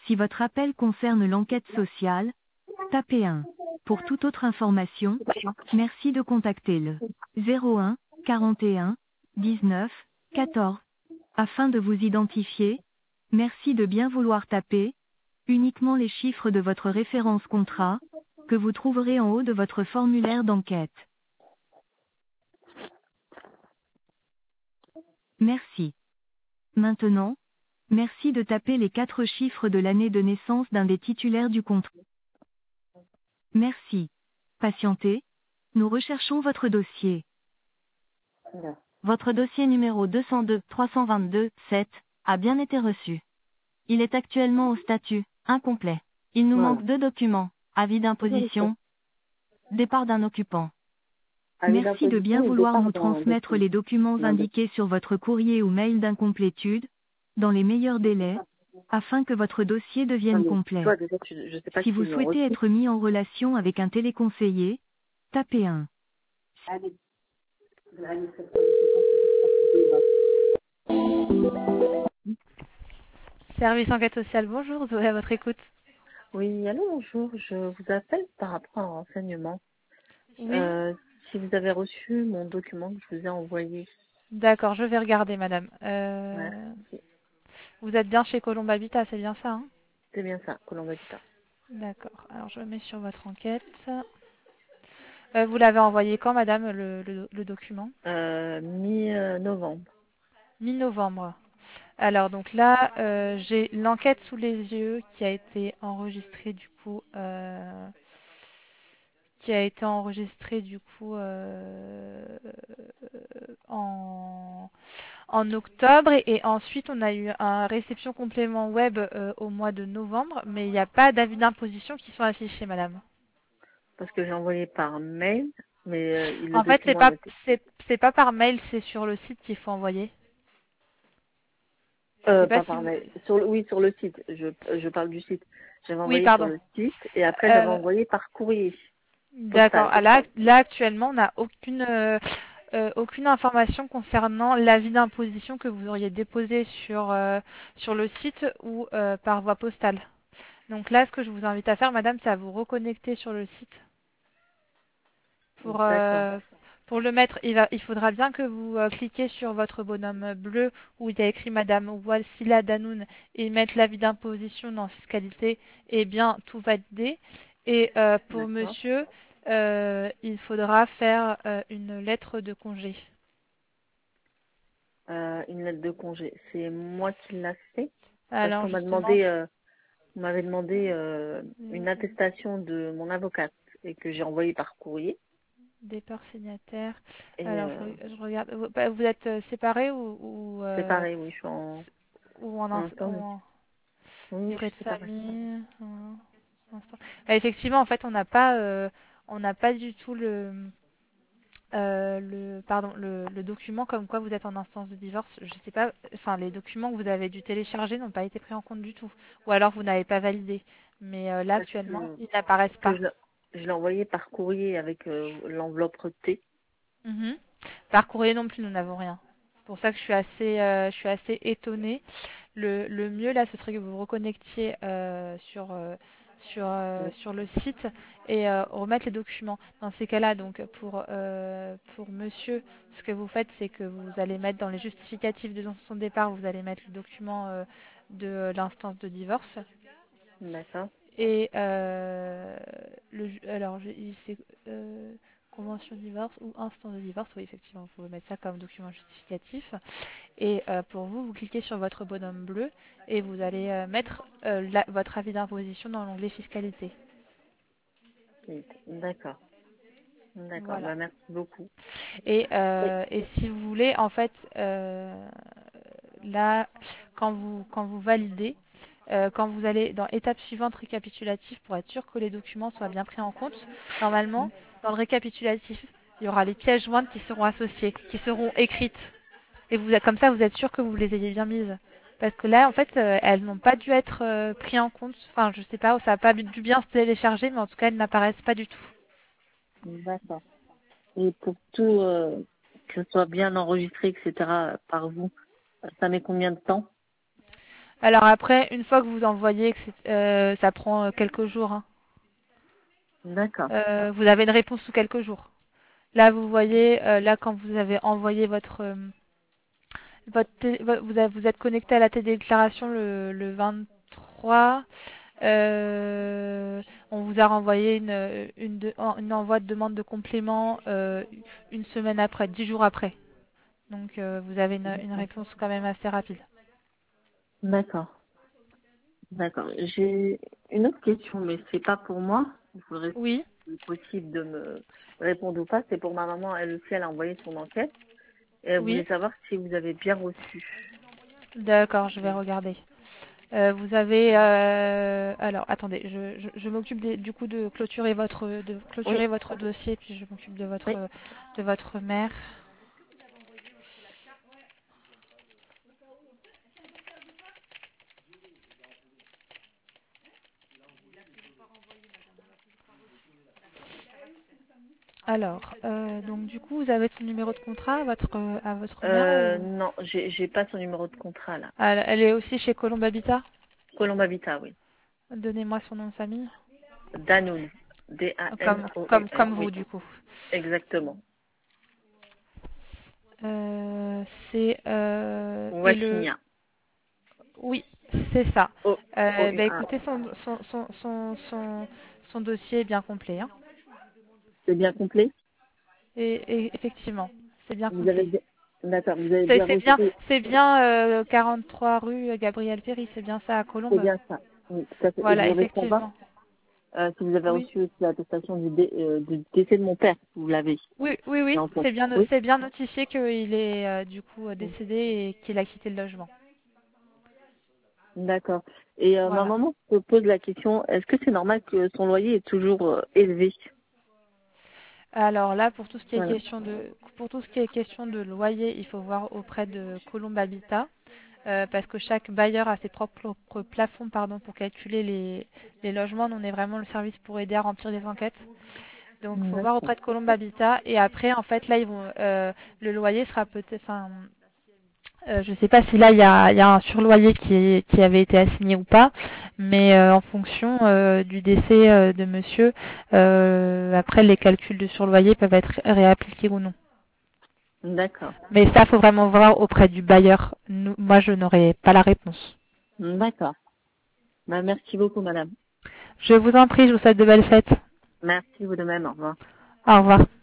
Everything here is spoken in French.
Si votre appel concerne l'enquête sociale, tapez 1. Pour toute autre information, merci de contacter le 01 41 19 14. Afin de vous identifier, merci de bien vouloir taper uniquement les chiffres de votre référence contrat, que vous trouverez en haut de votre formulaire d'enquête. Merci. Maintenant, merci de taper les 4 chiffres de l'année de naissance d'un des titulaires du contrat. Merci. Patientez. Nous recherchons votre dossier. Non. Votre dossier numéro 202 322 7 a bien été reçu. Il est actuellement au statut incomplet. Il nous Voilà. manque 2 documents. Avis d'imposition, départ d'un occupant. Avis Merci de bien d'imposition et vouloir départ nous d'un transmettre les documents d'un indiqués sur votre courrier ou mail d'incomplétude, dans les meilleurs délais, afin que votre dossier devienne mais complet. toi, déjà, je sais pas Si si vous ils l'ont souhaitez reçu. être mis en relation avec un téléconseiller, tapez 1. Service enquête sociale, bonjour, Zoé à votre écoute. Oui, allô, bonjour. Je vous appelle par rapport à un renseignement. Oui, Si vous avez reçu mon document que je vous ai envoyé. d'accord, je vais regarder, madame. Merci. Vous êtes bien chez Colombe Habitat, c'est bien ça, hein? C'est bien ça, Colombe Habitat. D'accord, alors je me mets sur votre enquête. Vous l'avez envoyé quand, madame, le document? Mi-novembre. Mi-novembre. Alors, donc là, j'ai l'enquête sous les yeux qui a été enregistrée du coup, en, en octobre et ensuite on a eu un réception complément web au mois de novembre, mais il n'y a pas d'avis d'imposition qui sont affichés, madame. Parce que j'ai envoyé par mail, mais le En fait, document était... c'est pas par mail, c'est sur le site qu'il faut envoyer. Je sais pas Pas si par vous... mail. Oui, sur le site. Je parle du site. J'avais Oui, envoyé sur pardon. le site et après j'avais Euh, envoyé par courrier d'accord. postal. Ah, là, actuellement, on n'a aucune information concernant l'avis d'imposition que vous auriez déposé sur le site ou par voie postale. Donc là, ce que je vous invite à faire, madame, c'est à vous reconnecter sur le site pour, D'accord. euh, pour le mettre. Il faudra bien que vous cliquiez sur votre bonhomme bleu où il y a écrit madame Wassila Danoun et mettre l'avis d'imposition dans fiscalité et bien tout valider. Et pour D'accord. monsieur, il faudra faire une lettre de congé. Une lettre de congé. C'est moi qui l'a fait parce Alors qu'on m'a justement, demandé, on m'avait demandé une attestation de mon avocate et que j'ai envoyé par courrier. départ signataire. Et Alors je regarde. Vous êtes séparés c'est pareil, oui, je suis ou en, en ins- instant. ou en Oui, je livret de suis séparée. famille? Instant. Effectivement, en fait, on n'a pas du tout le document comme quoi vous êtes en instance de divorce. Je sais pas, enfin, les documents que vous avez dû télécharger n'ont pas été pris en compte du tout. Ou alors vous n'avez pas validé. Mais là, Parce actuellement, ils n'apparaissent que pas. je l'ai envoyé par courrier avec l'enveloppe T. Mhm. Par courrier non plus, nous n'avons rien. C'est pour ça que je suis assez étonnée. Le mieux là, ce serait que vous vous reconnectiez sur le site et remettre les documents. Dans ces cas-là, donc pour monsieur, ce que vous faites, c'est que vous allez mettre dans les justificatifs de son départ, vous allez mettre le document de l'instance de divorce. D'accord. Et alors, c'est convention de divorce ou instance de divorce. Oui, effectivement, vous pouvez mettre ça comme document justificatif. Et pour vous, vous cliquez sur votre bonhomme bleu et vous allez mettre votre avis d'imposition dans l'onglet fiscalité. D'accord. D'accord. Voilà. Bah, merci beaucoup. Et si vous voulez, en fait, là, quand vous validez, quand vous allez dans étape suivante récapitulatif pour être sûr que les documents soient bien pris en compte, normalement, dans le récapitulatif, il y aura les pièces jointes qui seront associées, qui seront écrites. Et comme ça, vous êtes sûr que vous les ayez bien mises. Parce que là, en fait, elles n'ont pas dû être prises en compte. Enfin, je sais pas, ça n'a pas dû bien se télécharger, mais en tout cas, elles n'apparaissent pas du tout. D'accord. Et pour tout, que ce soit bien enregistré, etc., par vous, ça met combien de temps? Alors après, une fois que vous envoyez, ça prend quelques jours, hein. D'accord. Vous avez une réponse sous quelques jours. Là, vous voyez, là, quand vous avez envoyé vous êtes connecté à la télédéclaration le 23. On vous a renvoyé une envoi de demande de complément une semaine après, 10 jours après. Donc, vous avez une réponse quand même assez rapide. D'accord. D'accord. J'ai une autre question, mais c'est pas pour moi. Il faudrait, Oui, si possible, de me répondre ou pas. C'est pour ma maman. Elle aussi, elle a envoyé son enquête. Et elle voulait oui. savoir si vous avez bien reçu. D'accord, je vais regarder. Vous avez alors attendez, je m'occupe du coup de Oui, clôturer votre dossier puis je m'occupe oui. de votre mère. Alors donc du coup vous avez son numéro de contrat à votre mère ou Non, j'ai pas son numéro de contrat là. elle est aussi chez Colombe Habitat? Colombe Habitat, oui. Donnez-moi son nom de famille. Danoun. D-A-N-O-U-N. Comme vous Oui, du coup. exactement. C'est et le Wachinia. oui, c'est ça. Bah O-U-A. écoutez, son dossier est bien complet, hein. C'est bien complet? Et effectivement, c'est bien Vous avez complet. bien... D'accord, vous avez bien reçu. C'est bien 43 rue Gabriel Péry, c'est bien ça à C'est Colombes. bien ça. Oui, tout à fait. Et je Voilà, voudrais savoir effectivement. si vous avez Oui, reçu aussi l'attestation du décès de mon père. Vous l'avez. oui, En fait. Oui. c'est bien notifié qu'il est du coup Mm. décédé et qu'il a quitté le logement. D'accord. Et ma Voilà. maman se pose la question, est-ce que c'est normal que son loyer est toujours élevé? Alors là, Voilà. pour tout ce qui est question de loyer, il faut voir auprès de Colombe Habitat. Parce que chaque bailleur a ses propres plafonds pardon, pour calculer les logements. Nous, on est vraiment le service pour aider à remplir les enquêtes. Donc, il faut voir D'accord. auprès de Colombe Habitat. Et après, en fait, là, le loyer sera peut-être. Enfin, je ne sais pas si là, il y a un surloyer qui avait été assigné ou pas. Mais en fonction du décès de monsieur, après, les calculs de surloyer peuvent être réappliqués ou non. D'accord. Mais ça, faut vraiment voir auprès du bailleur. Moi, je n'aurai pas la réponse. D'accord. Bah, merci beaucoup, madame. Je vous en prie, je vous souhaite de belles fêtes. Merci, vous de même. Au revoir. Au revoir.